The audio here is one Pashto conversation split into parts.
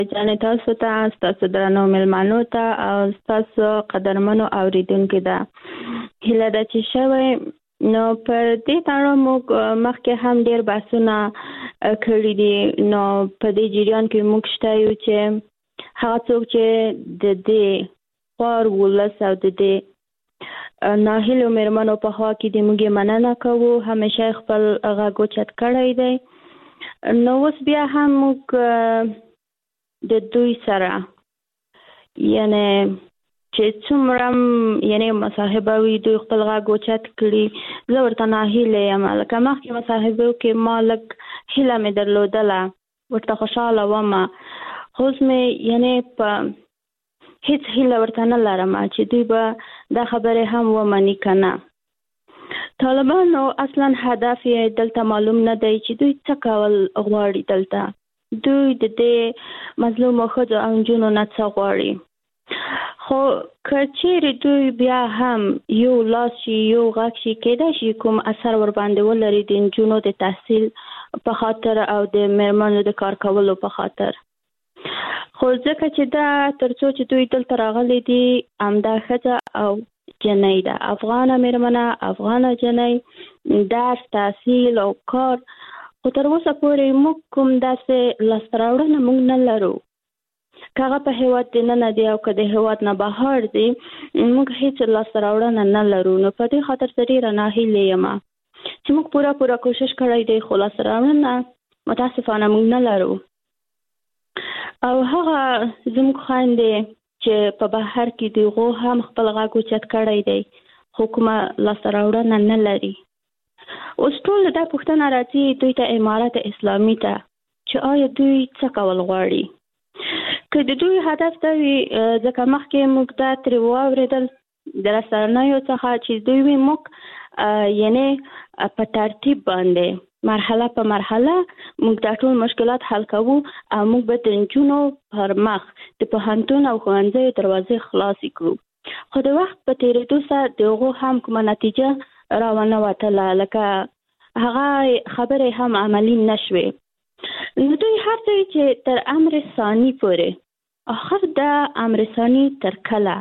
جانې تاسو ته، ستاسو درنو مېلمانو ته او ستاسو قدرمنو اوریدونکو ته هیله ده چې شوی. نو پر دې اړه موږ مخکې هم ډېر بحثونه کړي دي. نو په دې جریان کې موږ شته یو چې هغه څوک چې د دې خوار ولس او د دې ناهیلو مېرمنو په خوا کې د موږ مننه کوو، همیشه خپل غږ اوچت کړی دی. نو اوس بیا هم موږ د دوی سره یعنی چې څومره مصاحبه وي دوی خپل غږ اوچت کړي، زه ورته ناهیله یم. لکه مخکې مصاحبو کې ما لږ هیله مې درلودله، ورته خوشحاله ومه، خو اوس مې په هیڅ هیله ورته نه لرم چې دوی به دا خبرې هم ومني که نه. طالبانو اصلا هدف یې دلته معلوم نه دی چې دوی څه کول غواړي. دلته دوی د دې مظلومو ښځو او نجونو نه څه غواړي. خو که چیرې دوی بیا هم یو لاس شي، یو غږ شي، کېدای شي کوم اثر ورباندې ولري د نجونو د تحصیل په خاطر او د مېرمنو د کار کولو په خاطر. خو ځکه چې دا تر څو چې دوی دلته راغلي دي، همدا ښځه او جنۍ ده، افغانه مېرمنه، افغانه جنۍ، درس، تحصیل او کار. خو تر اوسه پورې موږ کوم داسې لاسته راوړنه موږ نه لرو. که هغه په هېواد دننه دی او که د هېواد نه بهر دی، موږ هېڅ لاسته راوړنه نه لرو. نو په دې خاطر زه ډېره ناهیلې یم چې موږ پوره کوشش کړی دی، خو لاسته راوړنه متاسفانه موږ نه لرو. او هغه زموږ خویندې چې په بهر کې دی، هغو هم خپل غږ اوچت کړی دی، خو کومه لاسته راوړنه نه لري. اوس ټول دا پوښتنه راځي دوی ته، امارت اسلامي ته، چې آیا دوی څه کول غواړي. که د دوی هدف دا وي، ځکه مخکې موږ دا ترې واورېدل د رسنیو څخه چې دوی وي موږ په ترتیب باندې مرحله په مرحله موږ دا ټول مشکلات حل کوو او موږ به د نجونو پر مخ د پوهنتون او ښوونځیو دروازې خلاصې کړو. خو د وخت په تېرېدو سره د هغو هم کومه نتیجه راونه وتله، لکه هغه خبرې هم عملي نه شوې. نو دوی هر ځای چې تر امر ثاني پورې، آخر دا امر ثاني تر کله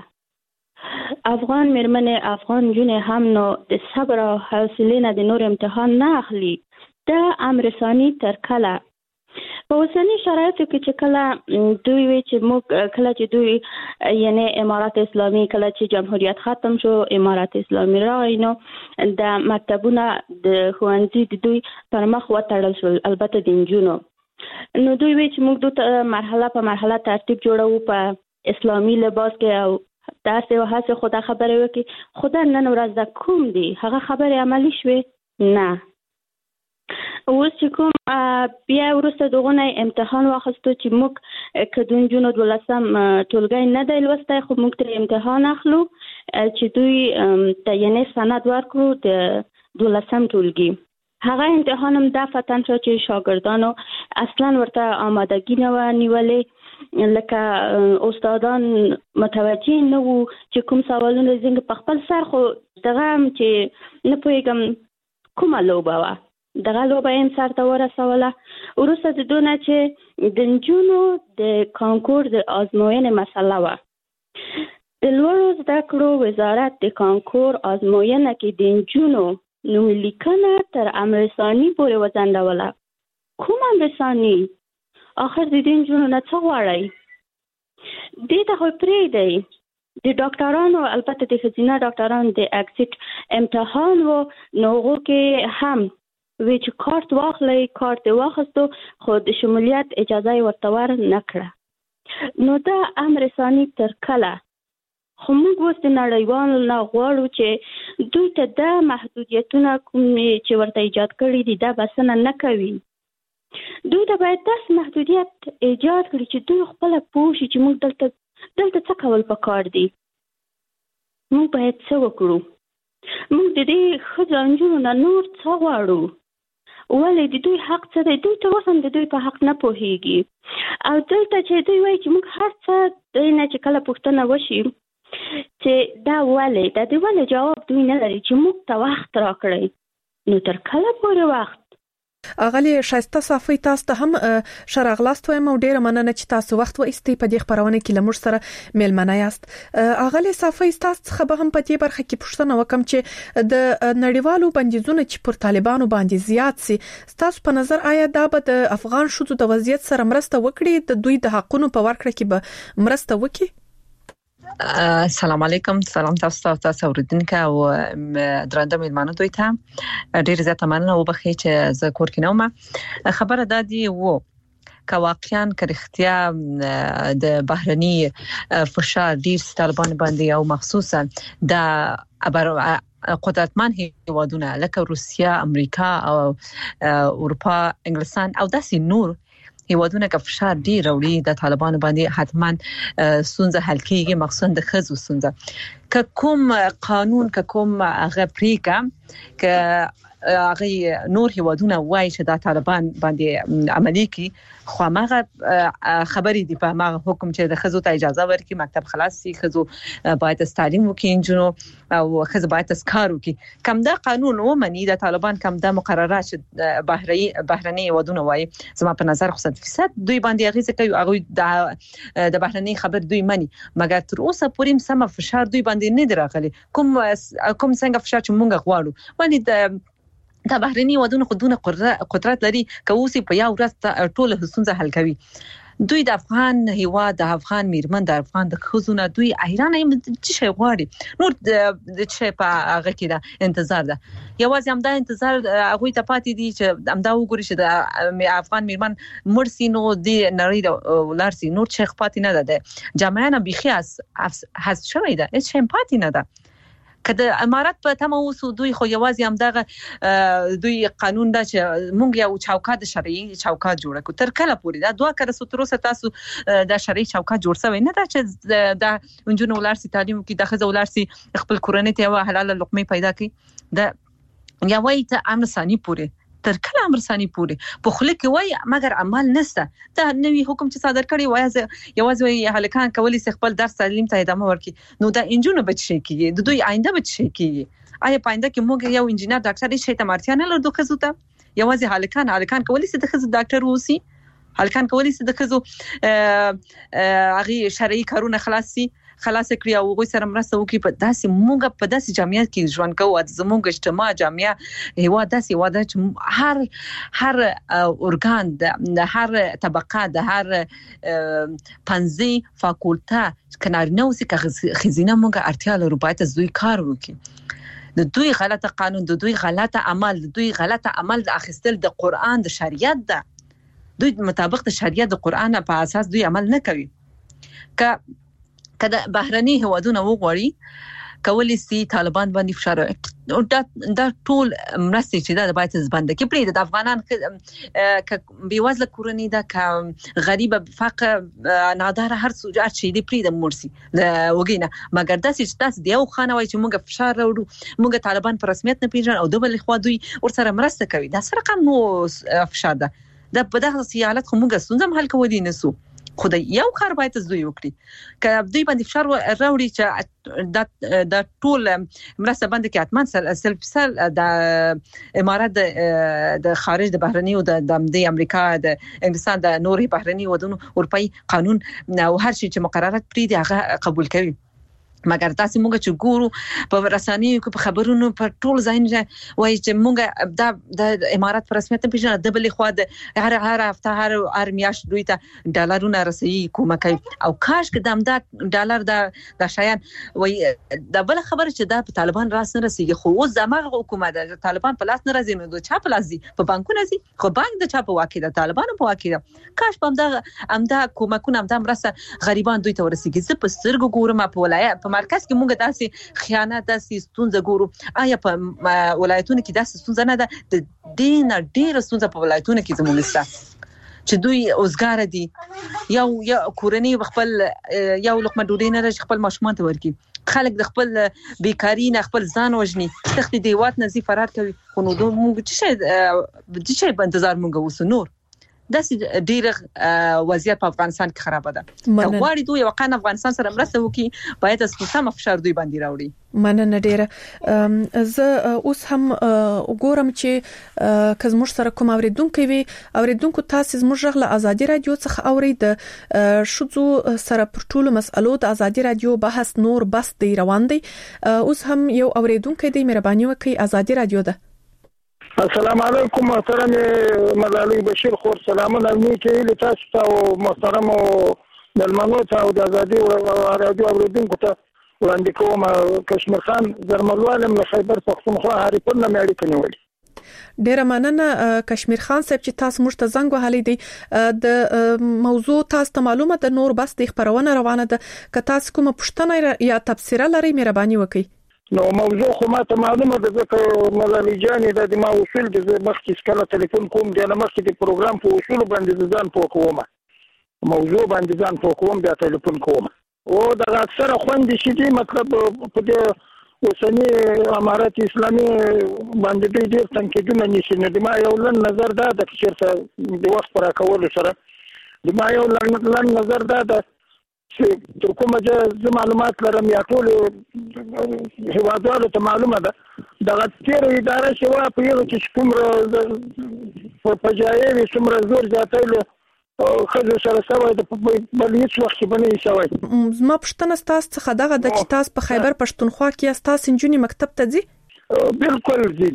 افغان مېرمنې، افغان نجونې هم نو د صبر او حوصلې نه د نور امتحان نه اخلي. دا امر ثاني تر کله؟ په اوسني شرایطو کې چې کله دوی وی چې موږ کله چې دوی امارات اسلامي، کله چې جمهوریت ختم شو، امارات اسلامي راغی، نو د مکتبونه د ښوونځي د دوی پر مخ وتړل شول، البته د نجونو. نو دوی وی چې موږ مرحله په مرحله ترتیب جوړوو په اسلامي لباس کې او داسې او هسې. خو دا خبرې وکړي، خو دا نن ورځ د کوم دي هغه خبرې عملي شوې؟ نه. اوس چې کوم بیا وروسته دغونه امتحان واخیستو چې موږ که د نجونو 12 ټولګی نه دی لوستی، خو موږ ترې امتحان اخلو چې دوی ته سند ورکړو د 12 ټولګي. هغه امتحان هم دا فتن شو چې شاګردانو اصلا ورته آمادګي نه وه نیولې، لکه استادان متوجه نه وو چې کوم سوالونه زنګ په خپل سر. خو دغه چې نه پوهېږم کومه لوبه وه، دغه لوبه یې سر ته ورسوله. وروسته د دونه چې د نجونو د کانکور د ازموینې مسله وه، د لوړو زده کړو وزارت د کانکور ازموینه کې د نجونو نوملیکنه تر امر ثاني پورې وځنډوله. کوم امر ثاني؟ آخر د دې نجونو نه څه غواړئ؟ دې ته خو پرېږدئ. د ډاکټرانو، البته د ښځینه ډاکټرانو د اکسیټ امتحان و، نو هغو کې هم وی چې کارت واخلئ، کارت یې واخیستو، خو د شمولیت اجازه یې ورته ور نه کړه. نو دا امر ثاني تر کله؟ خو موږ اوس د نړیوالو نه غواړو چې دوی ته دا محدودیتونه کومې چې ورته ایجاد کړي دي دا بسنه نه کوي. دوی ته باید داسې محدودیت ایجاد کړي چې دوی خپله پوه شي چې موږ دلته څه کول پکار دي، موږ باید څه وکړو، موږ د دې ښځو او نجونو نه نور څه غواړو، ولې د دوی حق څه دی. دوی ته اوس هم د دوی په حق نه پوهېږي. او دلته چې دوی وایي چې موږ هر څه دوی نه چې کله پوښتنه وشي چې دا ولې، دا د ولې جواب دوی نه لري چې موږ ته وخت راکړئ. نو تر کله پورې وخت؟ اغلی شایسته صافی تاسو ته هم شراغلاست وایم او ډیره مننه چې تاسو وخت و ایستي په دې خبرونه کې لمر سره میلمنه یاست. اغلی صافی تاسو خبر هم په دې برخه کې پوښتنه وکم چې د نړیوالو بندیزونو چې پر طالبانو باندې زیات سي تاسو په نظر آیا دا به د افغان شوتو د وضعیت سره مرسته وکړي د دوی د حقونو په ورکړه کې به مرسته وکړي؟ السلام علیکم، سلام تاسو اوریدونکو او درنده میلمانو دوی ته ډیر زیاته مننه وبخښئ چې زه کور کې نه وم. خبره دا دی وو که واقعا کرختیا د بهرني فشار ډیر طالبان باندې او مخصوصا د قدرتمن هیوادونه لکه روسیا، امریکا او اروپا، انګلستان او داسې نور هیوادونه که فشار ډیر وړي د طالبانو باندې حتما سونزه حل کیږي، مخصوصا د خزو سونزه. که کوم قانون که کوم هغه پریکا که هغه نور هیوادونه وایي چې د طالبان باندې عملی کی خو هغه خبرې دی په هغه حکم چې د خزو ته اجازه ورکړي مکتب خلاص شي، خزو باید تعلیم وکړي انجنو او خزو باید تذکر وکړي. کم دا قانون ومني د طالبان کم دا مقررات چې بهرني هیوادونه وایي زما په نظر 100% دوی باندې اغیزه کوي، هغه د بهرني خبر دوی مني، مګر تر اوسه پورې سم فشار دوی باندې نه دراغلي. کوم څنګه فشار چې مونږ غواړو باندې دا بهرني ودونه خودونه قدرت لري که اوسې په یو ورځ ټول حسنه حل کوي. دوی د افغان هیواد د افغان میرمن د افغان د خزونه دوی ایران هم چې شي غواړي نور د چې په هغه کې دا انتظار ده. یوازې هم دا انتظار هغه ته پاتې دي چې همدا وګوري چې د افغان میرمن مرسي نو د نړۍ ولارسي نور چې پاتې نه ده. جامعه بيخي حس شوی ده، هیڅ شي پاتې نه ده. کله امارات په تمه اوسو دوی خو یوازې هم دغه دوی قانون دا چې مونږ یو چوکاټ شرعي چوکاټ جوړ کړو تر کله پورې دا دوه کړه ستروسه تاسو د شرعي چوکاټ جوړ شوی نه دا چې د انجونو ولارسي تعلیم کې د خزه ولارسي خپل کورنۍ ته حلال لقمه پیدا کړي د یوې ته امر ثاني پورې تر کله امر ثاني پورې په خله کې وای مګر عمل نشته. دا نوې حکم چې صادر کړي وای یوازې هلکان کولی سي خپل درس تعلیم ته ادامه ورکړي نو دا انجونو بچي کیږي د دوی آینده بچي کیږي. آیا پاینده کې موږ یو انجینر ډاکټر شي ته مرتیا نه لرو خزو ته یوازې هلکان کولی سي د خزو ډاکټر وسی، هلکان کولی سي د خزو هغه شرعي کارونه خلاص کړی او غوي سره مرسته وکړي. په داسې موږ په داسې جامعیت کې ژوند کوو د زموږ اجتماع جامعه هوا داسې واده چې هر اورګان د هر طبقه د هر پنځه فاکولټه کنارینه اوسې خزینه موږ اړتیا لرو باید دوی کار وکړي. د دوی غلطه قانون، د دوی غلطه عمل، د دوی غلطه عمل د اخیستل د قران د شریعت ده. دوی مطابق د شریعت د قران په اساس دوی عمل نه کوي. کله بهرني هوادونه وغوړي کولی سي طالبان باندې فشار دا ټول مرستې چې دا باید زبند کې پرې د افغانان بیوازله کورنۍ دا ک غریب فقر نادار هر سوجات شي دی پرې د مرسي وګینه مګر داسې چې تاسو دیو خانه وای چې موږ فشار راوړو موږ طالبان په رسمیت نه پیژن او د بل خوا دوی ورسره مرسته کوي دا سره کوم فشار ده په دغه حالت خو موږ ستونزم حل کولی نسو. خدای یو کار باید از دوی وکړي که دوی باندې فشار راوړي چې د ټول مرسته باندې کې حتمان سل د امارات د خارج د بهرني او د امریکا د انګلستان د نوري بهرني ودونو اروپאי قانون او هر شي چې مقررات پرې دي هغه قبول کوي. مګر تاسو موږ چې ګورو په رسنیو کې په خبرونو په ټول ځای وایي چې موږ د امارات په رسمیت پیژنه د بلې خوا د هر هفته هر میاشت دوی ته ډالرونه رسي کومه کوي او کاش کې د ډالر د شایان وایي د بل خبره چې د طالبان راس نه رسیږي خو اوس دماغ حکومت د طالبان په لاس نه راځي نو د چا په لاس دي په بانکونو دي خو بانک د چا په واکې د طالبانو په واکې کاش په امدا کومکونه امدا مرسته غریبان دوی ته ورسیږي. زه په سترګو ګورم په ولایت په مرکز کې موږ داسې خیانت داسې ستونزه ګورو. آیا په ولایتونو کې داسې ستونزه نه ده؟ د دین ډېر ستونزه په ولایتونو کې زموږ سره چې دوی اوسګار دي یو کورنۍ خپل یو لقمه ډوډۍ نه لري خپل ماشومان ته ورکي خلک د خپل بیکاری نه خپل ځان وژني تخت دیوات نزي فرار کوي خو نو موږ چې په انتظار موږ وسو نور د ډیر وضعیت په افغانستان کې خراب ده. غواړي دوی واقعا افغانستان سره مرسته وکړي، باید اس سم فشار دوی باندې راوړي. مننه ډیره. زه اوس هم وګورم چې کزموږ سره کوم اوریدونکو وي. اوریدونکو تاسو زموږ غږ ازادي رادیو څخه اورید. شذو سره پر ټولو مسالو د ازادي رادیو بحث نور بس دی روان دی. اوس هم یو اوریدونکو دی، مهرباني وکړئ. ازادي رادیو ده. السلام علیکم محترم ملالۍ بشیر خور، سلامونه نیکه تاسو ته او محترم ملمنو ته او د ازادي رادیو اوریدونکو ته وړاندې کوم. کشمیر خان زرملوالم له خیبر پښتونخوا هاري پور نه مېړي کنيولي. ډیره مننه کشمیر خان صاحب چې تاسو موږ ته زنګ وهلی دی. د موضوع تاسو ته معلومه ده، نور بس د خبرونه روانه ده. که تاسو کومه پوښتنه یا تبصره لرئ مهرباني وکړئ. نو موضوع خو ما ته معلومه ده، ځکه ملالۍ جانې د ما اصول د مخکې کله ټلیفون کوم د مخکې د پروګرام په اصول باندې ځان پوه کوم، موضوع باندې ځان پوه کوم، بیا ټلیفون کوم. او د اکثره خوندې شي دي مطلب په دې اوسنی امارات اسلامي باندې ډېر تنقیدونه نشي. نو د ما یو لن نظر دا د چیرته د وخت پر کول سره د ما یو لن نظر دا د چې تر کومه چې معلومات لرم یا ټول هیوادوالو ته معلومه ده د غتیر اداره شوا په یو چې کوم په جایې څومره زور زیاتایله خځو سره سوي د بل هیڅ وخت باندې شوی. زما پښتنه تاسو څخه دغه د چې تاسو په خیبر پښتونخوا کې تاسو انجونی مکتب ته ځي؟ بالکل ځي.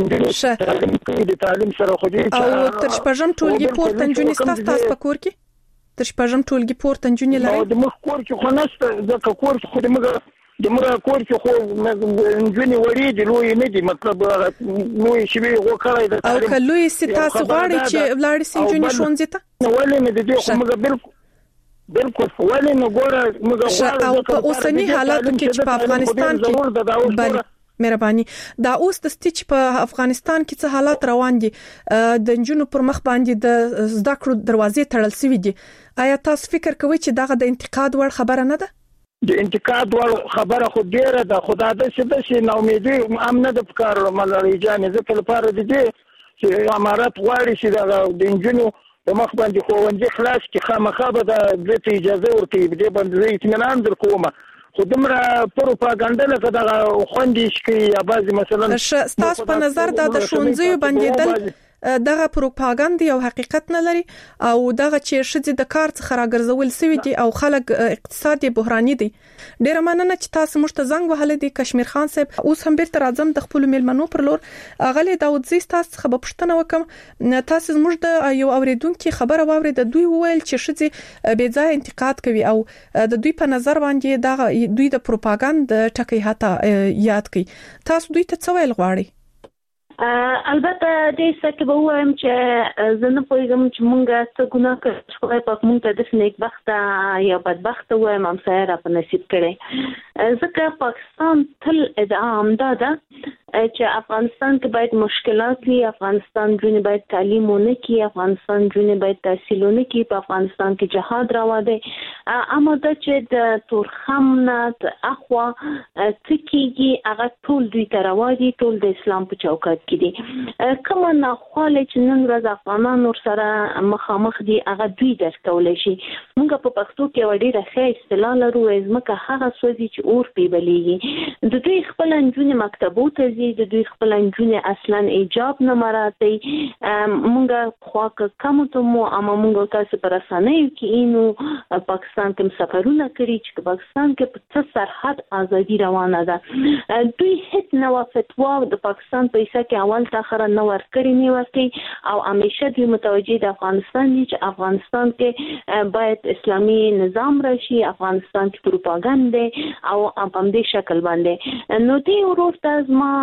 د تعلیم سره خو دې او تر شپږم ټولګي پورته انجونی تاسو په کور کې تر شپږم ټولګي پورته انجونی لري؟ د مخ کور کې خو نشته، ځکه کور کې خو د موږ کور کې خو انجونی وړي د لوی نه دي، مطلب نوې شی وو کړای د تعلیم. او کلوې ستا غواړي چې ولاړ سي انجونی شونځي ته؟ ولې نه دي خو موږ بالکل ولې نه ګوره موږ غواړو او په اوسنی حالاتو کې چې په افغانستان کې بل مهرباني دا اوس د ستیچ په افغانستان کې څه حالات روان دي، د انجونو پر مخ باندې د زده کړو دروازې تړل شوې دي. آیا تاسو فکر کوئ چې دغه د انتقاد وړ خبره نه ده؟ د انتقاد وړ خبره خو ډیره ده، خدای دې چې نو امیدي امنه د فکر ملالۍ جانې ځکه لپاره دي چې امارات غواړي چې د انجونو په مخ باندې خوندې خلاص کې خامخا به د اجازه ورکړي، دې باندې اطمینان درکوم. خو دمره پروپاګاندا لکه دا خوندې شي یا بعضی مثلا تاسو په نظر دا د شونځي باندې دغه پروپاګاندا او حقیقت نه لري او دغه چې شذ د کار څخه راګرځول سوي دي او خلک اقتصادي بحراني دي. ډیره مننه چې تاسو موږ ته زنګ وهل دي کشمیر خان صاحب. اوس هم بیرته راځم د خپل میلمنو پر لور. اغلی داود زی تاسو څخه په پښتنه وکم، تاسو موږ د یو اوریدونکو خبره واورید، دوی وویل چې شذ بې ځای انتقاد کوي او د دوی په نظر باندې دغه دوی د پروپاګاندا ټکی هاته یاد کوي. تاسو دوی ته څه ویل غواړئ؟ البته دې څه به وایم چې زه نه پوهیږم چې مونږه څه ګناه کړو، خدای پاک مونږ ته د نیکبخته یا بدبخته وایم هم سره په نصیب کړي. ځکه پاکستان تل ادعا همدا ده چې افغانستان کې باید مشکلات وي، افغانستان جون باید تعلیم ونه کی، افغانستان جون باید تحصیل ونه کی، په افغانستان کې جهاد راو دی. اما د چې د تورخم نه اخوا تکیږي هغه ټول دوی تراوادي، ټول د اسلام په چوکاټ کې دي. کومه ناخواله چې نن ورځ افغانان ور سره مخامخ دي هغه دوی درکولای شي. موږ په پښتو کې وړي راخې اصطلاح لرو ځکه هغه سوځي چې اور پی بلیږي. د دوی خپل انجونې مکتبو ته ځي، د دوی خپل انجونې اصلا ایجاب نه مراته. موږ خو کوم ته مو اما موږ تاسو پر اسانه کې اینو پاکستان کې سفرونه کړی چې پاکستان کې په سرحد ازادي روانه ده. دوی هیڅ نو فتوا د پاکستان په حساب کې اول تاخره نو ورکړی نه ورکړي او همیشه دوی متوجي د افغانستان دي چې افغانستان کې باید اسلامي نظام راشي، افغانستان کې پروپاګاندا او په دې شکل باندې. نو دې ورته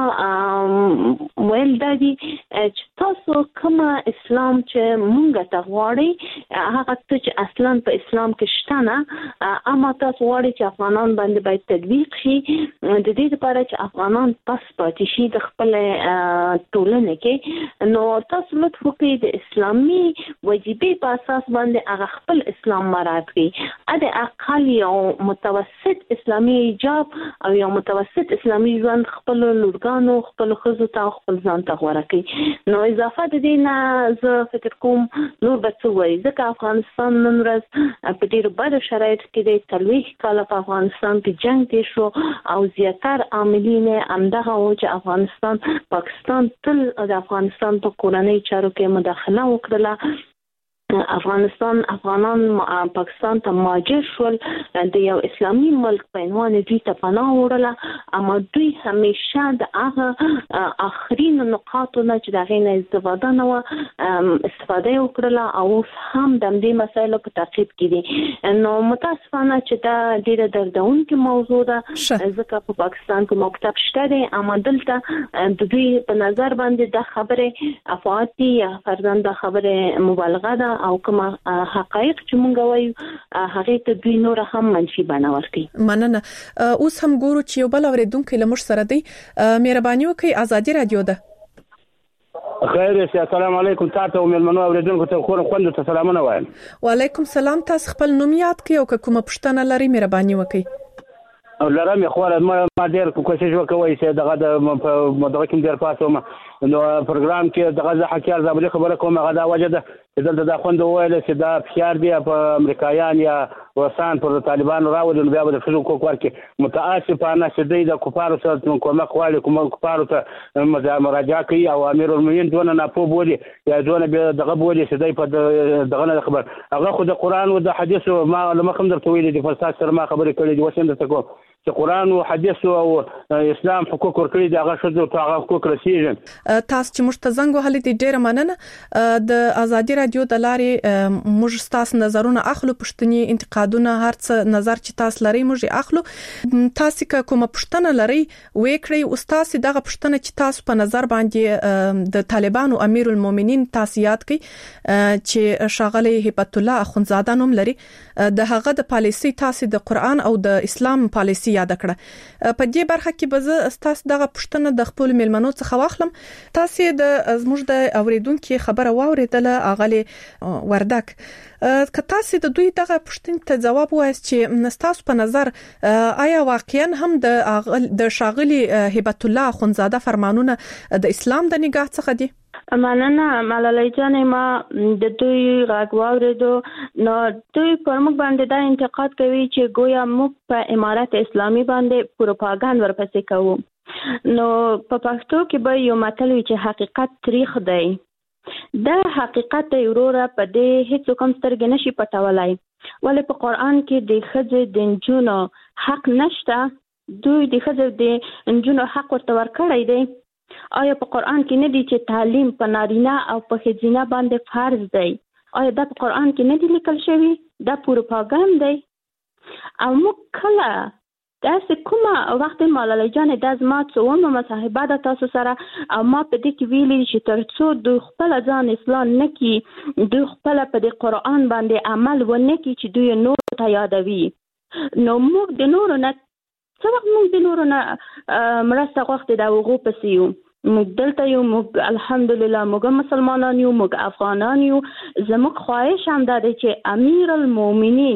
ما ویل دادي چې تاسو کوم اسلام چې مونږ ته غواړي هغه چې اصلا په اسلام کې شته افغانانه اما تاسو غواړئ چې افغانان باندې باید تطبیق شي د دې لپاره چې افغانان پس پاتې شي د خپل ټولنې کې نو تاسو لطف وکړئ د اسلامي وجیبې په اساس باندې هغه خپل اسلام مراعات کړئ د اقل یو متوسط اسلامي حجاب او یو متوسط اسلامي ژوند خپل لورګانو خپل ښځو ته خپل ځان ته غوره کړئ نو اضافه د دې نه زه فکر کوم نور به څه وایي ځکه افغانستان نن ورځ په ډېرو بدو شرایطو کې د 40 کاله په افغانستان کې جنګ تېر شو او زیاتر عاملین همدغه وو چې پاکستان تل د افغانستان په کورنۍ چارو کې مداخله وکړله افغانان پاکستان ته مهاجر شول د یو اسلامي ملک په عنوان دوی ته پناه وړله اما دوی همیشه د هغه آخرین نقاطو نه چې د هغې نه استفاده نه وه استفاده یې وکړله او اوس هم د همدې مسایلو په تعقیب کې دي نو متاسفانه چې دا ډېره دردونکې موضوع ده ځکه په پاکستان کې مکتب شته دی اما دلته د دوی په نظر باندې دا خبرې افعاد دي یا فرضاً دا خبرې مبالغه ده او کوم حقایق چې مونږ وایو هغه ته دوی نور هم منفي بڼه ورکړي مننه اوس هم ګورو چې یو بل اوریدونکو لمر سره دی مهرباني وکړئ ازادي رادیو ده خیر السلام علیکم تاسو مېلمنو اوریدونکو ته خوند ته سلامونه وایم وعلیکم سلام تاسو خپل نوم یاد کړئ او کومه پوښتنه لرئ مهرباني وکړئ لرم خو ما ډېر کوشش وکوي چې دغه د مدغه کې ډېر پاتوم نو پروګرام کې دغه حکیار زابلی خبره کوم هغه دا وجه ده چې دلته دا خوند وویل چې دا فشار دی په امریکایان یا روسان پر طالبانو راوړي نو بیا به د فزیکو کوک ورکې متاسفانه چې دوی د کفارو سره کومک غواړي کوم کفارو ته مراجعه کوي او امیر المؤمنین دونه ناپوه بولي یا دونه دغه بولي چې دوی په دغه نه خبر هغه خو د قرآن او د حدیث ما لمخم درته ویلي دي فلسفه سره ما خبرې کړې دي وسند ته کوم چې قرآن او حدیث او اسلام حقوق ورکړي دي هغه شذ او هغه حقوق رسیږي تاسو چې مشتزنګ وهلې دي ډېر مننه د ازادي رادیو د لارې موږ تاسو نظرونه اخلو پښتني انتقادونه هر څه نظر چې تاسو لري موږ اخلو تاسو کومه پښتنه لري وکړي استاد دغه پښتنه چې تاسو په نظر باندې د طالبانو امیر المؤمنین تاسو یاد کړئ چې شاغلی هبت الله اخونزاده نوم لري د هغه د پالیسي تاسو د قرآن او د اسلام پالیسي یاد کړه په دې برخه کې به تاسو دغه پښتنه د خپل ملمنو څخه واخلم تاسو د زموږ د اوریدونکو خبره واوریدله اغلی وردک که تاسو د دوی دغه پښتنې ته جواب وایست چې تاسو په نظر آیا واقعا هم د شاغلی هبت الله اخونزاده فرمانونه د اسلام د نگاه څخه دي مننه ملالۍ جانې ما د دوی غږ واوریدو نو دوی پر موږ باندې دا انتقاد کوي چې گویا موږ په امارت اسلامي باندې پروپاګاندا ورپسې کوو نو په پښتو کې به یو متل وي چې حقیقت تریخ دی دا حقیقت وروره په دې هیڅ کوم سترګې نشي پټولای ولې په قرآن کې د ښځې د نجونو حق نشته دوی د ښځې د نجونو حق ورته ورکړی دی آیا په قرآن کې نه دي چې تعلیم په نارینه او په ښځینه باندې فرض دی آیا دا په قرآن کې نه دي لیکل شوی دا پروپاګاندا دی او موږ کله داسې کومه وخت ملالۍ جانې دا زما څومره مصاحبه ده تاسو سره او ما په دې کې ویلي چې ترڅو دوی خپل ځان اصلاح نه کړي دوی خپل په دې قرآن باندې عمل ونه کړي چې دوی نور ته یادوي نو موږ د نورو نه څه وخت موږ د نورو نه مرسته غوښتې د هغو پسې یو موږ دلته یو موږ الحمدلله موږ مسلمانان یو موږ افغانان یو زموږ خواهش هم دا دی چې امیر المؤمنین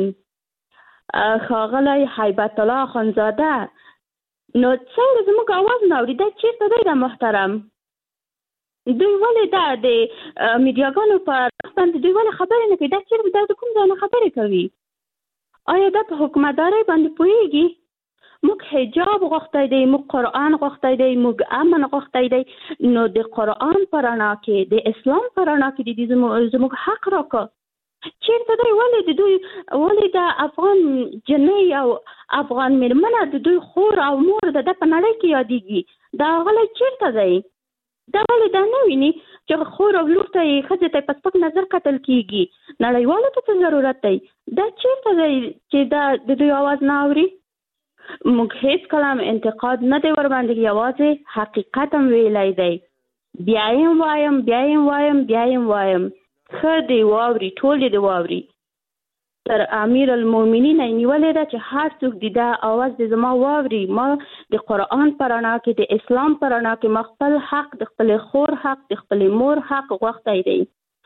ښاغلی هیبت الله اخونزاده نو څنګه زموږ اواز نه اوري دا چیرته دی دا محترم دوی ولې دا د میډیاګانو په باندې دوی ولې خبرې نه کوي دا چیرته دا د کوم ځای نه خبرې کوي آیا دا په حکومتدارۍ باندې پوهیږي موږ حجاب غوښتی دی موږ قرآن غوښتی دی موږ امن غوښتی دی نو د قرآن په رڼا کې د اسلام په رڼا کې د زموږ حق راکړه چیرته دی ولې د افغان جنۍ او افغان میرمنه د دوی خور او مور د په نړۍ کې یادېږي دا غلی چیرته دی دا ولې دا نه ویني چې خور او لور ته یې ښځې ته په سپک نظر کتل کېږي نړیوالو ته څه ضرورت دی دا چیرته دی چې دا د دوی آواز نه اوري موږ هیڅ کلام انتقاد نه دی ورباندې یوازې حقیقت هم ویلی دی بیا یې وایم ښه دی واوري ټول دې واوري تر امیر المؤمنین نیولې ده چې هر څوک د اواز د زما واوري، ما د قرآن پرانا کې د اسلام پرانا کې خپل حق، د خپل خور حق، د خپل مور حق غوښتی دی.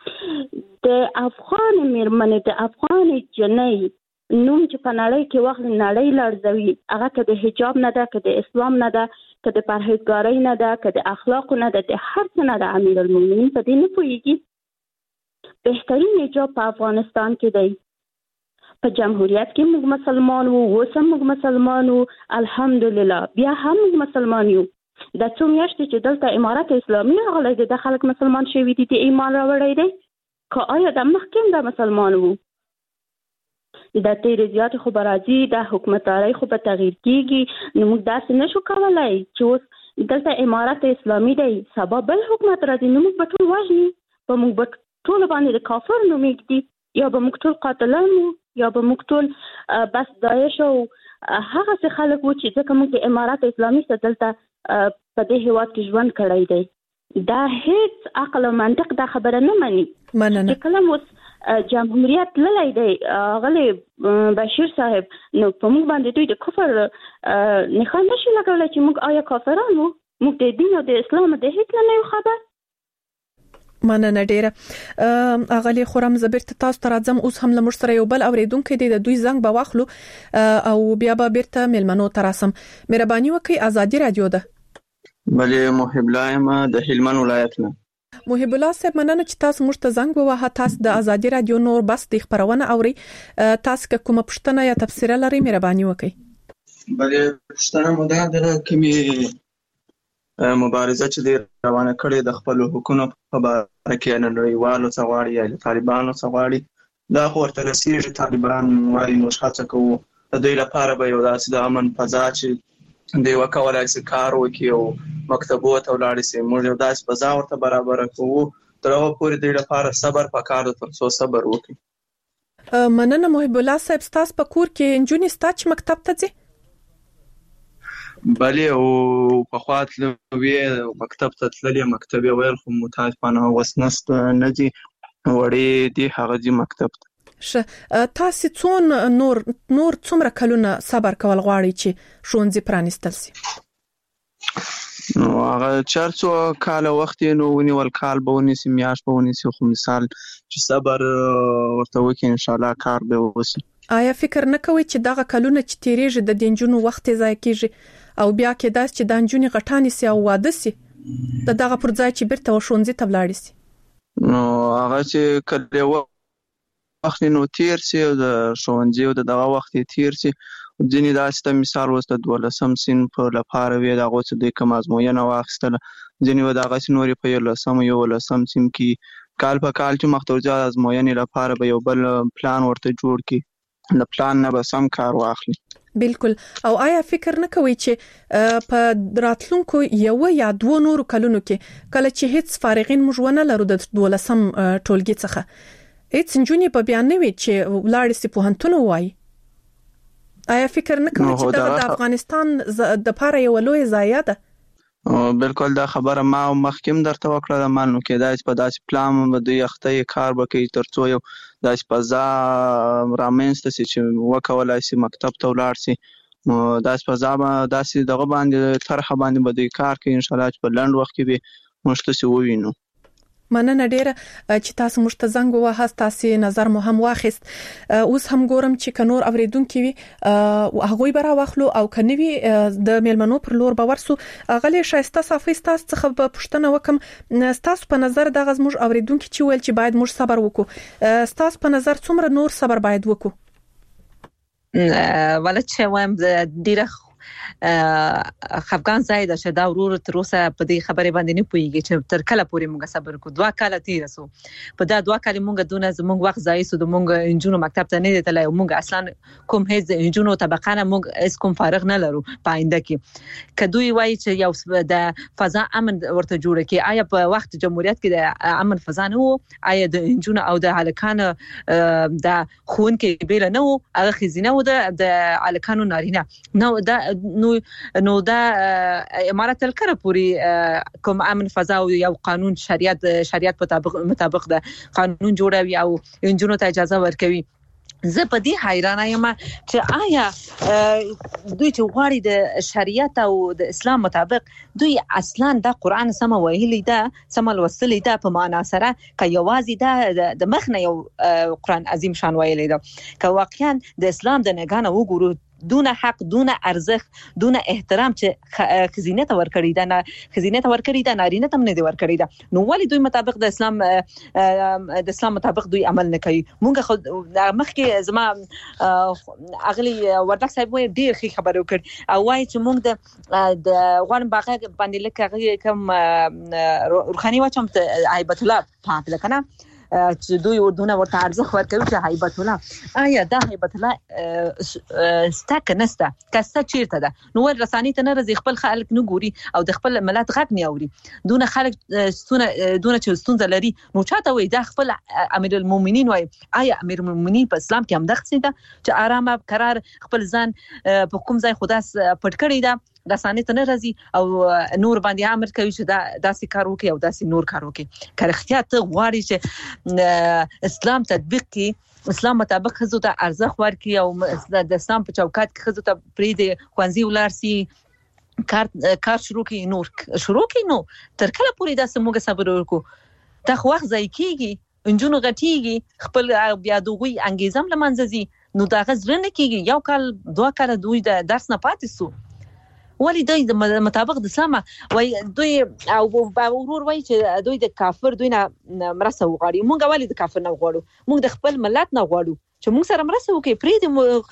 د افغان میرمنې، د افغان جنۍ نوم چې په نړۍ کې وخت نړۍ لړزوي، هغه که د حجاب نه ده، که د اسلام نه ده، که د پرهیزګارۍ نه ده، که د اخلاقو نه ده، د هر څه نه ده. امیر المؤمنین په دې نه پوهیږي. بهترین حجاب په افغانستان کې دی. په جمهوریت کې موږ مسلمان وو، اوس هم موږ مسلمان وو، الحمدلله. بیا هم موږ مسلمان یو. دا څو میاشتې چې دلته امارت اسلامي راغلی دی، د خلک مسلمان شوي دي، د ایمان راوړی دی. که آیا د مخکې هم د مسلمان وو؟ د تیرې زیاتې خو به راځي، د حکومتدارۍ خو به تغییر کېږي. نو موږ داسې نشو کولی چې اوس دلته امارت اسلامي دی، سبا بل حکومت راځي، نو موږ به ټول وژني، به موږ به ټول باندې د کافر نوم ایږدي، یا به موږ ټول قاتلان وو، یا به موږ ټول بس داعش او هغه څه خلک وو چې ځکه موږ د امارت اسلامي څخه دلته په دې هېواد کې ژوند کړی دی. دا هیڅ عقل او منطق دا خبره نه مني. چې کله اوس جمهوریت تللی دی غلی بشیر صاحب، نو په موږ باندې دوی د کفر نښان نشي لګولی چې موږ آیا کافران وو. موږ د دین او د اسلام د هیڅ نه یو خبر. مننه ډیره. اغلی خورم زبرت تاسو ته راځم. اوس هم لمر سره یو بل اوریدونکو دی، د دوی زنګ به واخلو او بیا به بیرته ملمنو تراسم. مهرباني وکړئ. ازادي رادیو ده. بله محب الله ما د هلمند ولایت نه. محب الله صاحب مننه چې تاسو موږ ته زنګ ووهه. تاسو د ازادي رادیو نور بس د خبرونه اوري. تاسو کومه پوښتنه یا تفسیر لرئ مهرباني وکړئ. بله پوښتنه مو ده کومې مبارزه چې روانه کړې د خپل حقوقو په اړه کې نړیوالو څخه غواړي یا طالبانو څخه غواړي، دا خو ورته رسیږي. طالبان وايي موږ هڅه کوو د دوی لپاره به یو داسې د امن فضا چې دوی وکولای شي کار وکړي او مکتبو ته ولاړ شي. موږ یو داسې فضا ورته برابر کوو تر هغه پورې دوی لپاره صبر پکار دی، تر څو صبر وکړي. مننه محب الله صاحب. تاسو په کور کې انجونې ستاسو مکتب ته ځي؟ بله او په خاطر وی مکتب ته تللی، مکتب ویل خو متاسفانه وسنست نه دي وړي دي هغه دي مکتب ته. تاسو څون نور څومره کلونه صبر کول غواړي چې ښوونځي پرانیستل شي؟ نو هغه 400 کال وخت نو ونیول، کال به ونیسي، میاشت به ونیسي، خو مثال چې صبر ورته وکړي ان شاء الله کار به وشي. آیا فکر نه کوي چې دغه کلونه چې تیریږي د دنجونو وخت ضایع کیږي او بیا کې داس چې د دنجونې غټانې سي او واده سي دغه پر ځای چې بیرته ښوونځي ته ولاړ سي؟ نو هغه چې کله وخت نو تیر سي او د ښوونځي او دغه وخت تیر سي، ځینې داسې مثال وست د 12 سین په لپاره وی دا غوڅ د کوم ازموینه واخیستله، ځینې و دغه نورې په 11 سین کې کال په کال چې مختورځه ازموینې لپاره به یو بل پلان ورته جوړ کی، د پلان نه به سم کار واخلي. بالکل. او آیا فکر نه کوي چې په راتلونکو یو یا دوه نورو کلونو کې کله چې هیڅ فارغین موږ ونه لرو د 12 ټولګي څخه هیڅ نجونې په بیان نه وي چې ولاړ سي پوهنتون وایي، آیا فکر نه کوي چې د افغانستان د پاره یو لوی ضایعه ده؟ بالکل دا خبره ما مخکیم درته وکړه د مانو کې داسې په داسې پلان به دوی اخته کار وکړي ترڅو یو داسې فضا رامنځته شي چې وکولای شي مکتب ته ولاړ شي. داسې فضا داسې دغه باندې طرحه باندې به دوی کار کوي ان شاء الله چې په لنډ وخت کې به موږ ته ووینو. مننه ډیره چې تاسو موږ ته زنګ ووهاست، تاسو نظر مو هم واخیست. اوس هم ګورم چې کنور اوریدونکو وي هغه به راوخلو او کنيوي د میلمنو پر لور به ورسو. غلې شایسته صافي تاسو څخه په پښتنه وکم، تاسو په نظر د غزموږ اوریدونکو چې ویل چې باید موږ صبر وکړو، تاسو په نظر څومره نور صبر باید وکړو؟ ولې چې وایم ډیره خفقان زاید چې دا ورور تر اوسه په دې خبرې باندې نه پويږي چې تر کله پورې موږ صبر کوو. 2 کال تیر سو په دا 2 کال موږ دونه زموږ وخت ضایع سو، د موږ انجونو مکتب ته نه دیتلای، موږ اصلا کوم هیڅ انجونو طبقه نه موږ اس کوم فارغ نه لرو په آینده کې. کدوې وایي چې یو د فضا امن ورته جوړ کی، آیا په وخت جمهوریت کې د امن فضا نه وو؟ آیا د انجونو او د هلکان د خون کې بیل نه وو؟ هغه خزینه و د هلکانو نارینه نو دا امارت الکره پوری کوم امن فضا او یو قانون شریعت په مطابق د قانون جوړوي او انجونو ته اجازه ورکوي زه په دې حیرانه یم چې آیا دوی چې غواړي د شریعت او د اسلام مطابق دوی اصلا د قران سم ویلي ده سم لوستلي ده په معنا سره که یوازې ده د مخ نه یو قران عظیم شان ویلي ده که واقعا د اسلام د نگانه وګورو دون حق دون ارزخ دون احترام چې خزینه ته ورکړی ده نه خزینه ته ورکړی ده نارینه ته نه دی ورکړی ده نو ولی دوی مطابق د اسلام مطابق دوی عمل نه کوي مونږ خو مخکې زما اغلی وردک صاحب وایي ډیر ښه خبرو کړ او وایي چې مونږ د غوړم باغ باندې لکه کوم روحاني واچم ته هیبت الله پاک لکنه چې دوی ودونه ورته ارزښت ورکوي چې هیبت الله آیا دا هیبت الله ستک نسته کسته چیرته ده نو ور رساني ته نه رزي خپل خلک نه ګوري او د خپل ملت غږ نه اوري دونه خلک دونه چې ستونزه لري نو چاته وي دا خپل امیر المؤمنین وای آیا امیر المؤمنین په اسلام کې هم دغه ده چې آرامه قرار خپل ځان په کوم ځای خدا پټ کړی ده رسانه ته نه راځي او نور باندې امر کوي چې داسې کار وکي او داسې نور کار وکي کله اختیار ته غواړي چې اسلام تطبیق کړي اسلام مطابق خزو ته ارزښت ورکړي او د اسلام په چوکاټ کې خزو ته پریدي خوانزي ولارسي کار شروع کړي نور شروع کړي نو تر کله پورې دا سموګه صبر وکړو دا خو وخت ځای کیږي انجونو غټیږي خپل بیا دوی انګیزم لمنځي نو دا غزرنه کیږي یو کال دوه کال دوی د درس نه پاتې سو ولی دوی د مطابق د اسلام وای دوی او ورور وای چې دوی د کافر دوی نه مرسته وغواړي مونږ ولی د کافر نه وغواړو مونږ د خپل ملت نه وغواړو چې مونږ سره مرسته وکړي پرې د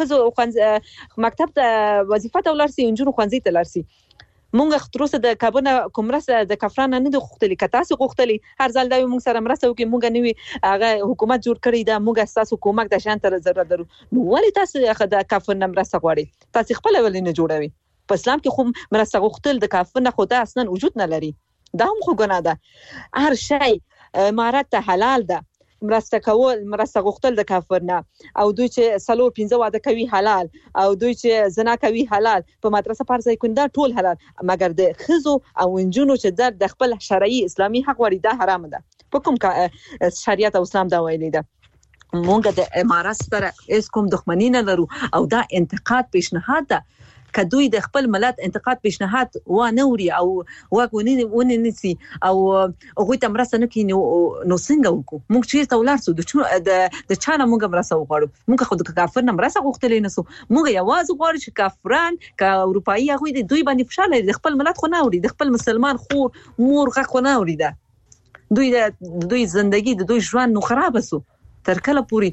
خزو مکتب ته وظیفه ته ولرسي انجونو خوانزي ته لرسي مونږ خطروسه د کابونه کومرسه د کفرانه نه د خوختلي کتاسو خوختلي هر ځل دا مونږ سره مرسته وکړي مونږ نوې هغه حکومت جوړ کړی دا مونږ اساسو کومک د شان تر ضرورت درو نو ولی تاسو د کافر نه مرسته غواړي تاسو خپل ولې نه جوړوي په اسلام کې خو مرسته غوښتل د کافر نه خدا اصلا وجود نه لري دا هم خو ګناه ده هر شی امارت ته حلال ده مرسته کول مرسته غوښتل د کافر نه او دوی چې سلور 15 واده کوي حلال او دوی چې زنا کوي حلال په مدرسه پر ځای کنده ټول حلال مګر د خزو او انجونو چې د خپل شرعي اسلامي حق وړي دا حرام ده په کوم شریعت او اسلام دا ویلي ده مونږ د امارت سره اس کوم دښمنی نه لرو او دا انتقاد پیشنهاد ده کدوې د خپل ملت انتقاد پیشنهاد و نه وري او واګونی نسی او هغه ته مرسته نه کینو نو څنګه وکړو موږ چیرته ولرسو د چانه موږ مرسته وغواړو موږ خو د کافر نه مرسته غوښتلې نسو موږ یوازې غواړو چې کافران کا اروپایي هغه دوی باندې فشار د خپل ملت خو نه اوري د خپل مسلمان خو مور غ خو نه اوري ده دوی زندگی د دوی ژوند نو خراب سو تر کله پوری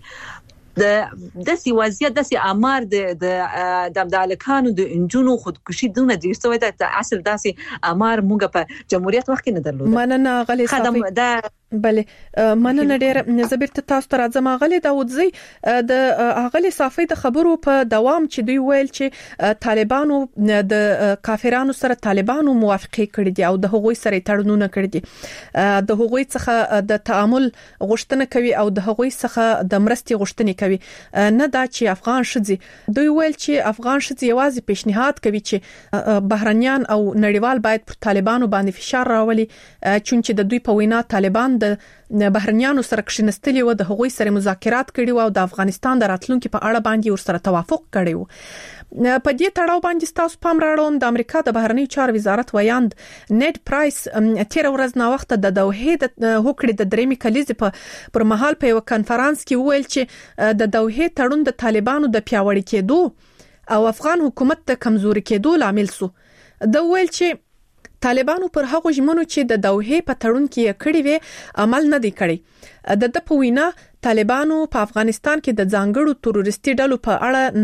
د داسې وضعیت داسې امر د الکانو د انجونو خودکشي دونه ډیر څه وایي د اصل داسې امر موږ په جمهوریت وخت کې نه درلود مننه غلي صافي دا بله مننه ډیر زبرت تاسو ته راځم غلي داودزي د غلي صافي د خبرو په دوام چې دوی ویل چې طالبانو د کافرانو سره طالبانو موافقه کړې دي او د هغوی سره تړونونه کړې دي د هغوی څخه د تعامل غوښتنه کوي او د هغوی څخه د مرستي غوښتنه کوي نه دا چې افغان شذي دوی ویل چې افغان شذي یوازې پیشنهاد کوي چې بهرنیان او نړیوال باید پر طالبانو باندې فشار راولي چې د دوی په وینا طالبان د بهرنیانو سره کښینستلي و د هغوی سره مذاکرات کړي و او د افغانستان د راتلونکو په اړه باندې ورسره توافق کړي و په دې تړاو باندې تاسو پام راړون د امریکا د بهرنی چارو وزارت ویاند نیډ پرایس تیر ورځ نا وخت د دوحې د هوکړې د درېمې کلیزې پر مهال په یو کانفرنس کې ویل چې د دوحې تړون د طالبانو د پیاوړي کېدو او افغان حکومت د کمزوري کېدو لامل سو د ویل چې طالبانو پر هغه ژمنو چې د دوحې په تړون کې کړی وي عمل نه دی کړی د په وینا طالبانو په افغانستان کې د ځانګړو تروریستي ډلو په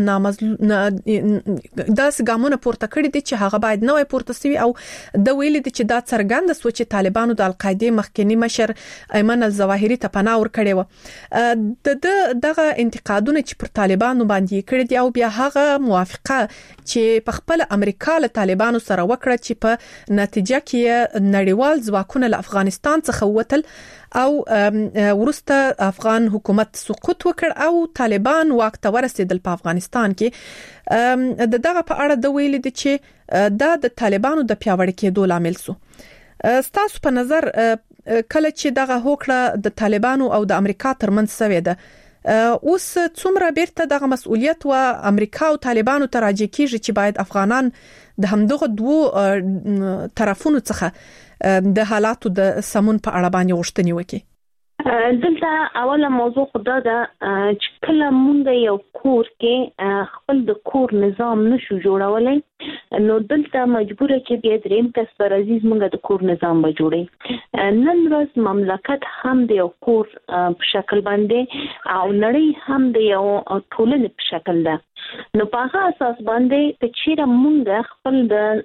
اړه داس ګامونه پورته کړی دي چې هغه باید نوې پورته سوي او د ویلي دي چې دا څرګند سو چې طالبانو د القاعده مخکنی مشر ایمن الظواهری ته پناه ور کړی و دغه انتقادونه چې پر طالبانو باندې کړی دي او بیا هغه موافقه چې په خپل امریکا له طالبانو سره وکړه چې په نتیجه کې نړیوال ځواکونه له افغانستان څخه وتل او ورسته افغان حکومت سقوط وکړ او طالبان واک ته ورسېدل په افغانستان کې دغه په اړه د ویل دي چې د طالبانو د پیاوړي کېدو لامل سو ستاسو په نظر کله چې دغه هوکړه د طالبانو او د امریکا ترمنځ شوې ده اوس څومره بیرته دغه مسؤلیت و امریکا او طالبانو ته راځي کیږي چې باید افغانان د همدغه دوه طرفونو څخه د حالاتو د سمون په اړه باندې غوښتنې وکړي. دلته اوله موضوع خدا ده چې کله مونږ یو کور کې خپل د کور نظام نشو جوړولای نو دلته مجبوره چې بیا دریم کس پر عزیز مونږ د کور نظام به جوړي. نن ورځ مملکت هم د یو کور په شکل باندې او نړۍ هم د یو ټولنې په شکل ده. نو په هغه اساس باندې چې چیرې مونږ خپل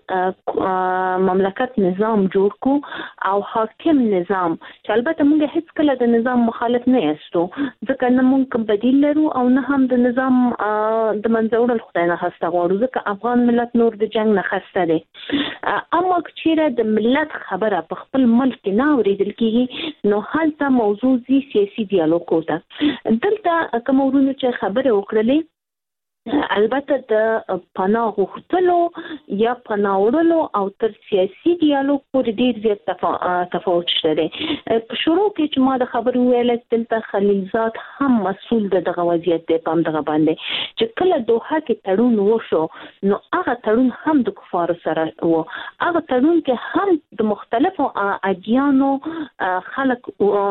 د مملکت نظام جوړ کو او حاکم نظام چې البته مونږ هیڅ کله د نظام مخالف نه یاستو ځکه نه مونږ کوم بدیل لرو او نه هم د نظام د منځوړل خدای نه خسته غواړو ځکه افغان ملت نور د جنگ نه خسته دی. اما چیرې د ملت خبره په خپل ملک نه اوریدل کیږي نو هلته موضوع زی سیاسي ډیالوګ کوته. دلته کوم ورونو چې خبره وکړلې البته د پناه غوښتلو یا پناه وړلو او تر سیاسي ډیالوګ پورې ډیر زیات تفاوت شته. په شروع کې چې ما د خبرو ویل دلته خلیلزاد هم مسؤل دغه وضعیت دی په دغه باندې چې کله دوحه کې تړون وشو نو هغه تړون هم د کفارو سره و. هغه تړون کې هم د مختلفو ادیانو خلک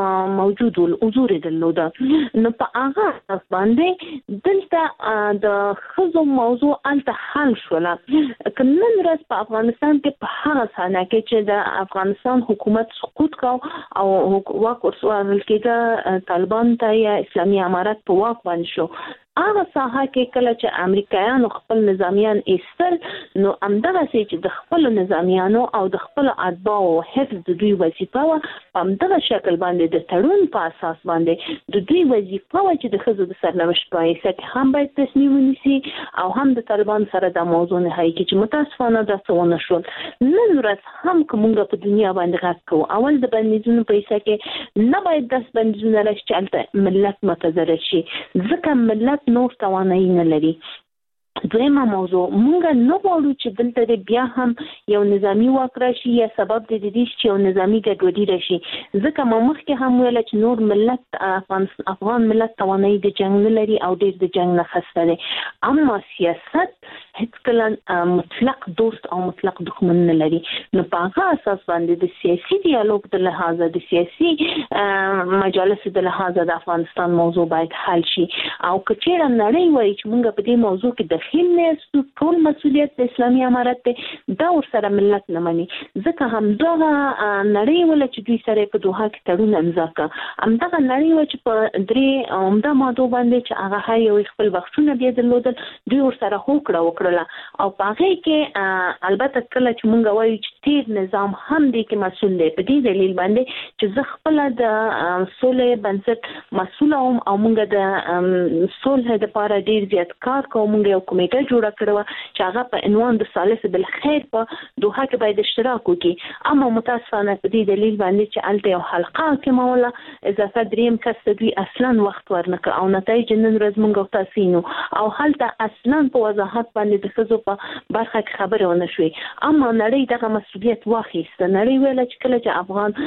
موجود ول حضور درلوده. نو په هغه اساس باندې دلته د خزو موضوع الته حل شوله. کنن ورځ په افغانستان کې په هغه سانه کې چې د افغانستان حکومت سقوط کا او واک ورسول کېده طالبان ته یا اسلامي امارات په واک باندې شو هغه ساحه کې کله چې امریکایانو خپل نظامیان ایستل نو همدغه چې د خپل نظامیانو او د خپل اتباع او حفظ د دوی وظیفه و په همدغه شکل باندې د تړون په اساس باندې د دوی وظیفه و چې د خزو د سرنوشت په حیثیت هم باید تصمیم ونیسي او هم د طالبان سره د موضوع نهایی کې چې متاسفانه دا څه ونه شول. نن ورځ هم کومه په دنیا باندې غږ کوو اول د بندیزونو په حیثیت کې نه باید داس بندیزونه راشي ملت متضرر شي ځکه ملت نور توانایی نه لري. دویمه موضوع مونږ نه غواړو چې دلته بیا هم یو نظامی واک راشي یا سبب د دې چې یو نظامی ګډوډي راشي ځکه ما مخکې هم ویل چې نور ملت افغان ملت توانایی د جنگ نه لري او ډیر د جنگ نه خسته دي. اما سیاست هیڅ کله مطلق دوست او مطلق دښمن نه لري. نو په هغه اساس باندې د سیاسي ډیالوګ د لحاظه د سیاسي مجالس د لحاظه د افغانستان موضوع باید حل شي او کچېره نړۍ وایي چې مونږ په دې موضوع کې خلنه ټول مسؤلیت د اسلامي امارات ته دا ور سره ملت نه مني ځکه هم دغه نړۍ ول چې دوی سره په دوحه کې تړون امضا کړ همدغه نړۍ و چې په درې عمده ماده باندې چې هغه یو خپل بخښونه بیا درلودل دوی ور سره وکړه او په هغه کې البته کله چې مونږ وایو چې تیر نظام هم دې کې مسؤل دی په دې دلیل باندې چې زه خپل د سولې بنسټ مسؤل او مونږ د سولې لپاره ډیر زیات کار کوو. مونږ کمیټه جوړه کړو چې هغه په عنوان د ثالث بالخير په دوحه کې باید اشتراک وکړي اما متاسفانه په دې دلیل باندې چې الته یو حلقه کې مولا اضافه دریم کس دوی اصلا وخت ورنکه او نتایج نن ورځ مونږ تاسو نو او هلته اصلا په وضاحت باندې د خزو په برخه کې خبره ونه شوي اما نړۍ دغه مسؤلیت واخیسته. نړۍ ویل چې کله چې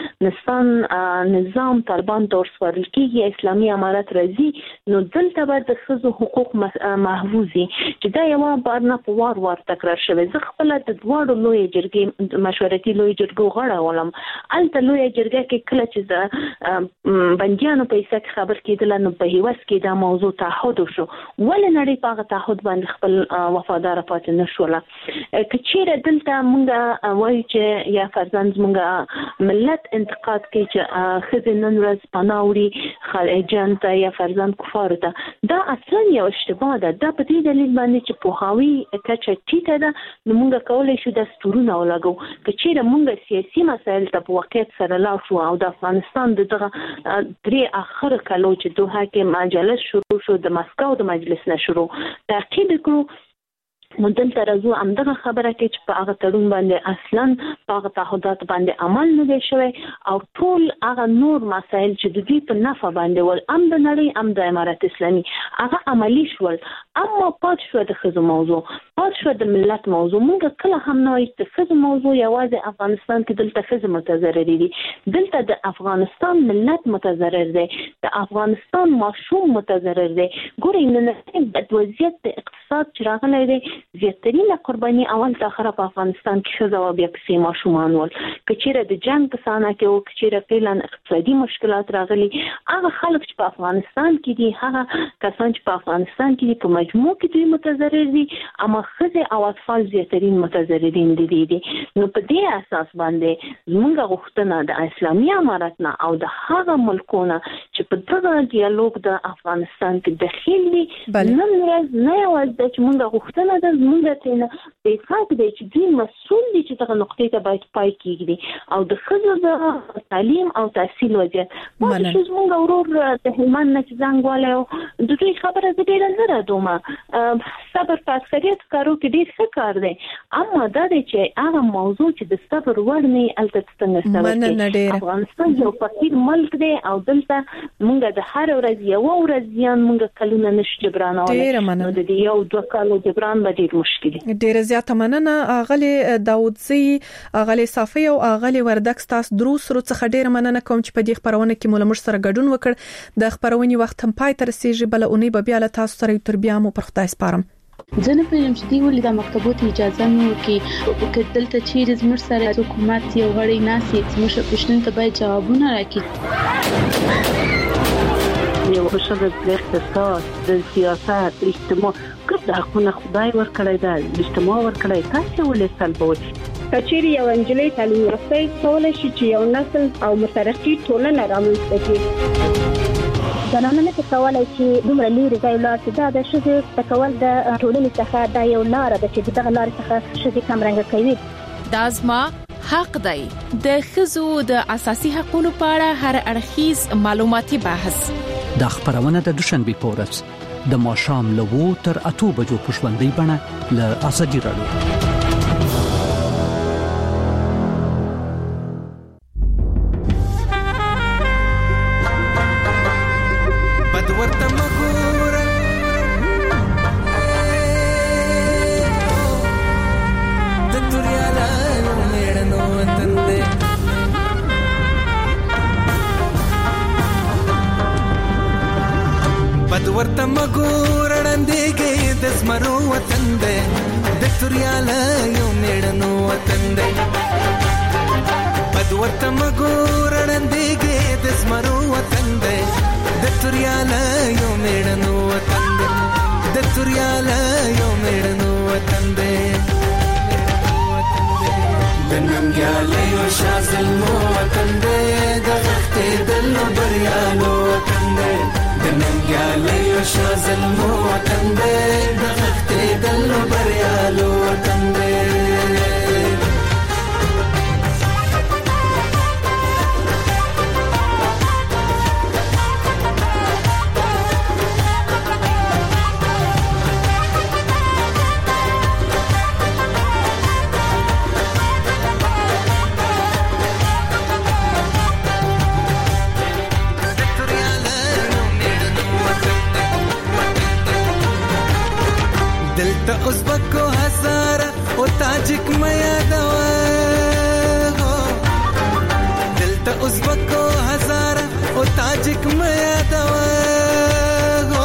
افغانستان نظام طالبان دور سپارل کېږي اسلامي امارات راځي نو دلته به د خزو حقوق محفوظي چې دا یو بار نه په وار تکرار شوی. زه خپل د دوړو لوی جرګې مشورتي لوی جرګو غړی ولم الته لوی جرګه کې کله چې د بنديانو په حساب خبر کېدل نو په هیوس کې دا موضوع تعهد شو ول نړۍ په تعهد باندې خپل وفادار پاتې نشوله. کچېره دلته مونږ وایي چې یا فرزند مونږ ملت انتقاد کوي چې خزینن ورځ پناوري خارجان ته یا فرزند کفار ته دا اصلا یو اشتباه ده. دا په دې دلیل باندې چې پوهاوی کچه ټیټه ده نو مونږ کولای شو د ستورونه ولګو کچېره مونږ سیاسي مسایل ته په وخت سره لا شو او د افغانستان دغه درې اخر کلو چې دوحه کې مجلس شروع شو د مسکو د مجلس نه شروع تعقیب کړو نو دلته راځو همدغه خبره کې چې په هغه تړون باندې اصلا په هغه تعهدات باندې عمل نه دی شوی او ټول هغه نور مسایل چې د دې په نفع باندې ول ام د نړۍ ام د امارات اسلامي هغه عملی شول اما پات شو د خزو موضوع پات شو د ملت موضوع مونږ کله هم نه اتفاق موضوع یوازې افغانستان کې دلته خزه متضرر دي دلته د افغانستان ملت متضرر دی د افغانستان ماشوم متضرر دی ګورئ نن د وضعیت د اقتصاد چې راغلی دی زیاترینه قرباني اول ته اخره په افغانستان کې ښځه او بیا پسې ماشومان ول که چیرې د جنګ په سانه کې او که چیرې فعلا اقتصادي مشکلات راغلي هغه خلک چې په افغانستان کې دي هغه کسان چې په افغانستان کې دي په مجموع کې دوی متضرر دي اما ښځې او اطفال زیاترین متضررین دي نو په دې اساس باندې زموږ غوښتنه د اسلامي امارت نه او د هغه ملکونو چې په دغه ډیالوګ د افغانستان کې داخل دي نن ورځ نه یوازې چې موږ غوښتنه ده زموږ ته د اتفاق دی چې دوی مسؤل دي چې دغه نقطې ته باید پای کېږدي او د ښځو د تعلیم او تحصیل وضعیت چې زموږ ورور د هلمند نه چې زنګ والی او د دوی خبره زه ډېره نه ردومه صبر په اکثریت کارو کې ډېر ښه کار دی اما دا دی چې هغه موضوع چې د صبر وړ نه هلته څنګه صبر افغانستان یو فقیر ملک دی او دلته موږ د هر ورځ یوه ورځ زیان موږ کلونه نشو جبرانولی نو د دې یو دوه کالو جبران به ډېر مشکل دی. ډېره زیاته مننه اغلې داودزی اغلې صافی او اغلې وردک ستاسو دروس څخه ډېره مننه کوم چې په دې خبرونه کې مولمر سره ګډون وکړ د خبرونې وخت هم پای ته رسیږي بل اونۍ به بیا له تاسو سره تر بیا مو پر خدای سپارم. زه نه پوهیږم چې دی ولې د مکتبونو اجازه نه ورکړي دلته چیرې زموږ سره حکومت یو غړی ناسي زموږ پوښتنې ته باید جوابونه راکړي. یو شخص د اقتصاد د سیاست اجتماع کله حقونه خدای ورکړی دا اجتماع ورکړی تاسو ولې سلبوي کچېری یو انجلۍ تعلیم یافته کولای شي چې یو نسل او مترقي ټولنه رامنځته کړي زنانه نه کولای چې دومره لري ځای لاړ چې دا د ښځې تکول د ټولنې څخه دا یو لار ده چې دغه لار څخه ښځې کمرنګ کوي دا زما حق دی د ښځو د اساسي حقوقو په اړه هر اړخیز معلوماتي بحث د خبرونه د دوشنبه پورس د ماښام له 2 تر 8 بجو په شوندۍ بڼه له ازادي رادیو. ورته مګور وړاندېږي د زمرو وطن دی د توریاله یو میړنو وطن دی بد ورته مګور وړاندېږي د زمرو وطن دی د توریاله یو میړنو وطن دی د توریاله یو میړنو وطن دی د ننګیاله یو شازلمو وطن دی د غښتې دلو بریالو وطن دی د ننګیاله یو شازلمو وطن دی د غښتې دلو بریالو وطن دی. دلته ازبکو هزاره او تاجک میا دوا دلته ازبکو هزاره او تاجک میا دوا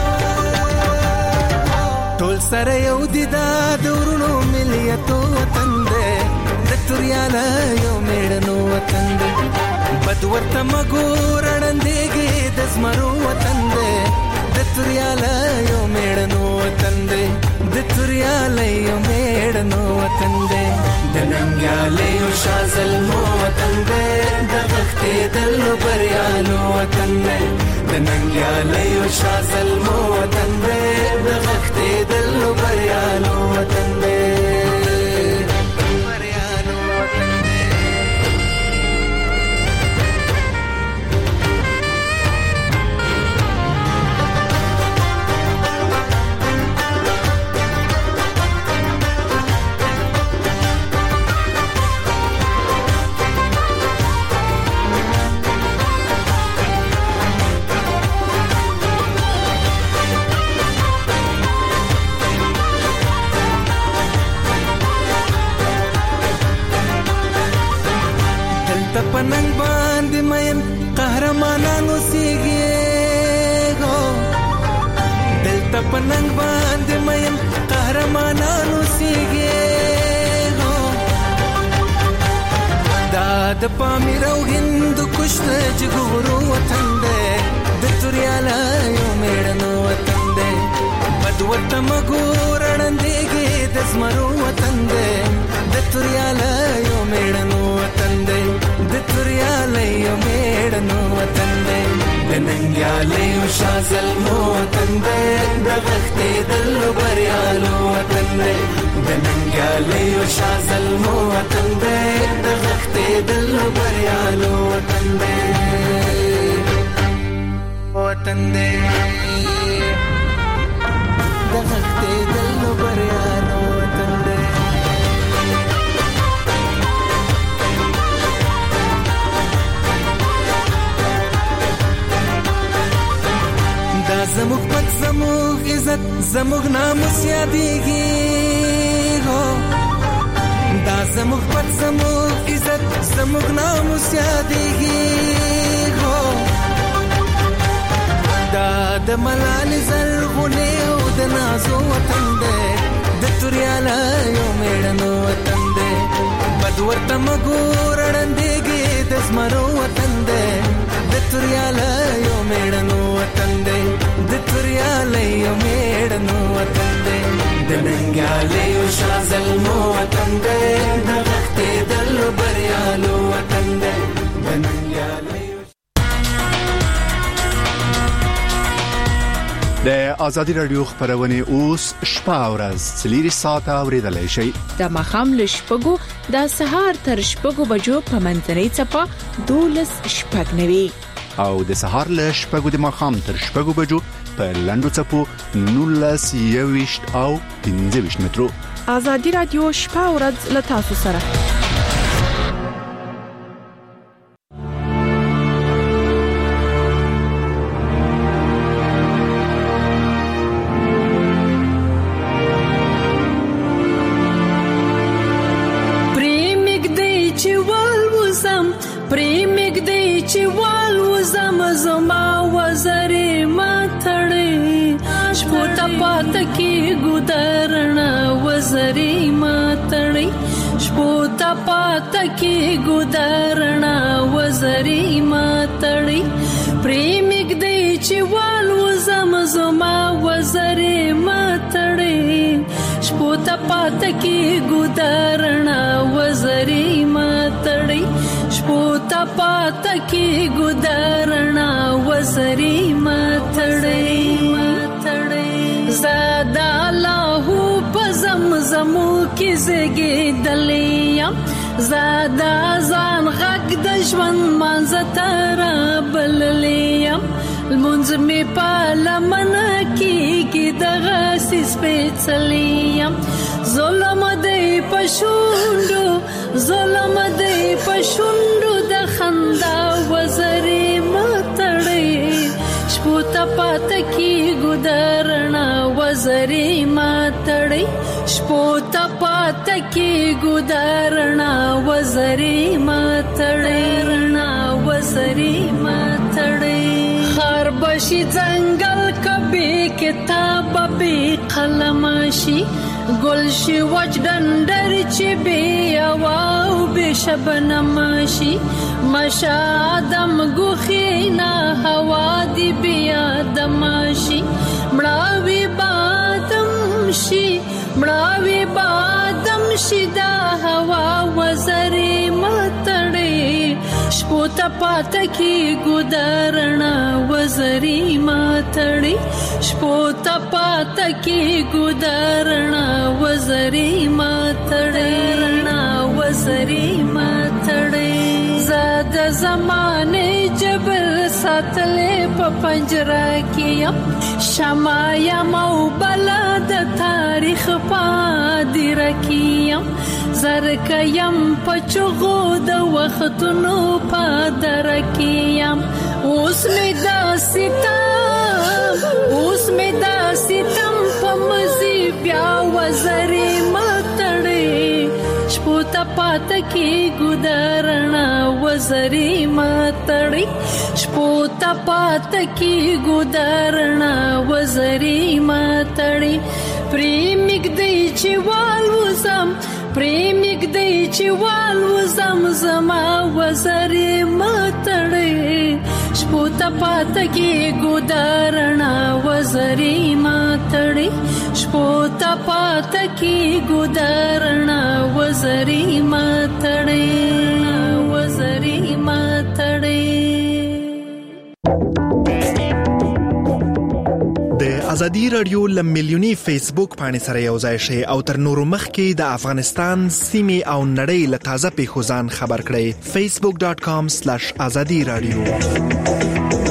ټول سره یو دي دا دورونو ملیتو وطن دی د توریاله یو میړنو وطن دی بد ورته مګور وړاندېږي د زمرو وطن دی د توریاله یو میړنو وطن دی د توریاله یو میړنو وطن دی د ننګیاله یو شازلمو وطن دی د غښتې دلو بریالو وطن دی د ننګیاله یو شازلمو وطن دی د غښتې دلو بریالو وطن دی. پننګ باندې مین قهرمانانو سیږي دلته پننګ باندې مین قهرمانانو سیږي دا د پامیر او هند کشت جګورو وطن دی د توریالا یو میړنو وطن دی بدورته مګور اړندېږي د زمرو وطن دی د توریالا یو میړنو وطن دی د توریالا یو میړنو وطن دی د ننګیاله یو شازلمو وطن دی د غختې دل بریالو وطن دی د ننګیاله یو شازلمو وطن دی د غختې دل بریالو وطن دی وطن دی د غختې دل بریالو وطن دی دا زموږ پت زموږ عزت زموږ ناموس یادېږي دا زموږ پت زموږ عزت زموږ ناموس یادېږي دا د ملالې زرغونې او د نازو وطن دی د توریالا یو میړنو وطن دی بد ورته مګور اړندېږي د زمرو وطن دی د توریالا یو میړنو وطن دی د توریالا یو میړنو وطن دی د ننګیاله یو شازلمو وطن دی د غختې دل بریالو وطن دی د ننګیاله د ازادي رادیو خبرونه اوس شپه ورځ 3 ساعته اوریدلای شي د مخام لشپګو د سهار تر شپګو بجو په منځنۍ چپا 12 شپګنوي او د سهار لشپګو د مخام تر شپګو بجو په لندو چپو 19 او 15 مترو ازادي رادیو شپه ورځ لتاسو سره تکی ګدارنا وزری ماتړی پریمګ دی چې والو زمزما وزری ماتړی شپوتا پاتکی ګدارنا وزری ماتړی شپوتا پاتکی ګدارنا وزری ماتړی زادا الله په زمزمو کې زګې دلیا زادا ځان غږ د ژوند منځتر بللیم المنځ می په لمن کې دغه سپېڅلیم ظلم دی پښوندو د خندا وزري ماتړې شپوتا پاتکی ګدارنا وزري ماتړې شپوتا پاتکی ګدارنا وزري ماتړې خر بشي ځنګل کبي کتاب به قلمشي گلشی وچ دندر چی بی اواو بی شبنمشی مشادم گوخینا هوا دی بی آدمشی مراوی بادم شی دا هوا وزری ماتڑی شپوتا پاتکی گدارنا وزری ماتڑی شپوتا پاتکی گدارنا وزری ماتڑی زاد زمانے جبل ساتلے پا پنجرہ کیا شمایا مو بلاد تاریخ پا دی رکیم زرکیم پچغو د وختونو پا درکیم اوس می دا ستم پا مزی بیا وزری ماتڑی شپوتا پات کی ګدارنا وزري ماتړي شپو ته پات کی ګدارنا وزري ماتړي پریمګ دی چې والوزم پریمګ دی چې والوزم زما وزري ماتړي شپو ته پات کی ګدارنا وزري ماتړي شپو ته پات کی ګدارنا وزري ماتړي وزري ماتړي د ازادي رادیو لملیونی فیسبوک باندې سره یو ځای شي او تر نورو مخکې د افغانستان سیمې او نړۍ له تازه پیښو ځان خبر کړئ facebook.com/azadi radio